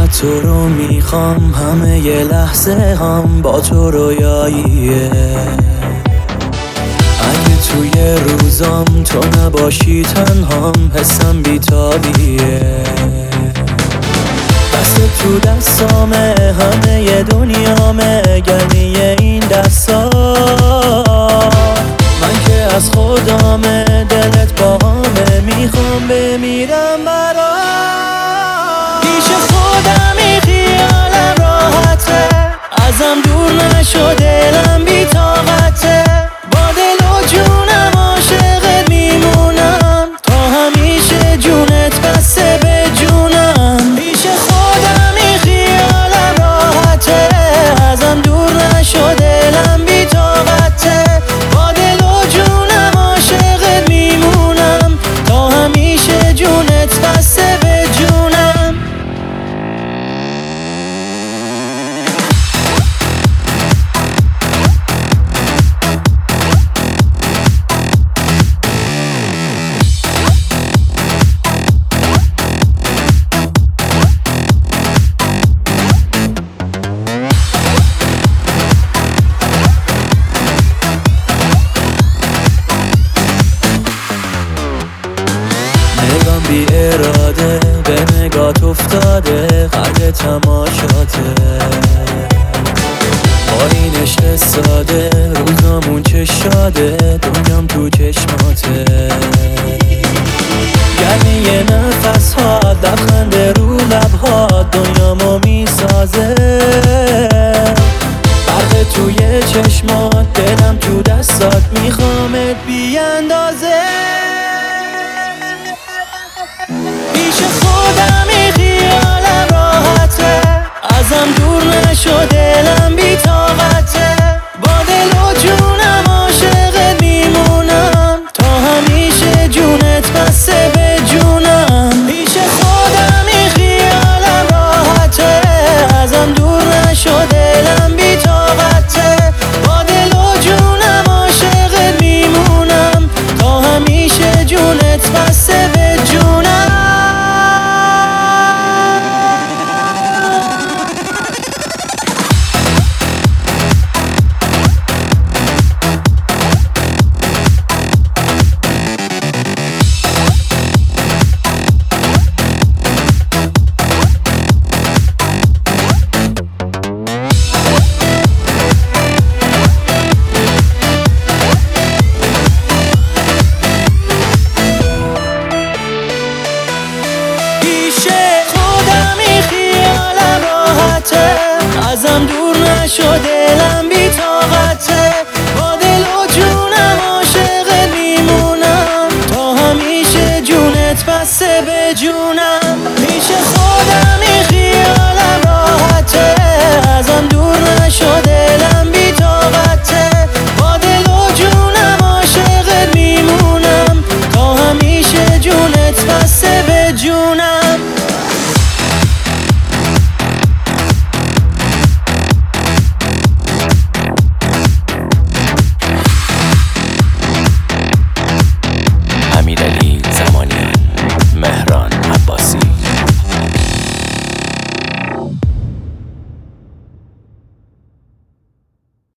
فقط تو رو میخوام، همه ی لحظه هم با تو رویاییه. اگه توی روزام تو نباشی تنهام، حسم بیتابیه. دست تو دستامه، همه ی دنیامه، گرمی این دستا. من که از خودامه، دلت باهامه، میخوام بمیرم برات. پیش خودمی خیالم راحته، ازم دور نشو دلم بی طاقته. با دل و جونم عاشقت میمونم، تا همیشه جونت بسته به جونم. پیش خودمی خیالم راحته، ازم دور نشو دلم بی طاقته. با دل و جونم عاشقت میمونم، تا همیشه جونت بسته به جونم. نگام بی اراده به نگات افتاده، قد تماشاته. با این عشق ساده روزامون چه شاده، دنیام تو چشماته. گرمی نفس ها، لبخند رو لبها، دنیامو میسازه. برق توی چشمات، دلم تو دستات، میخوامت بی اندازه. پیش خودمی خیالم راحته، ازم دور نشو دلم بی طاقته. با دل و جونم عاشقت میمونم، تا همیشه جونت بسته به جونم. پیش خودمی خیالم راحته، ازم دور نشو دلم بی طاقته. با دل و جونم عاشقت میمونم، تا همیشه جونت بسته به جونم. ازم دور نشو دلم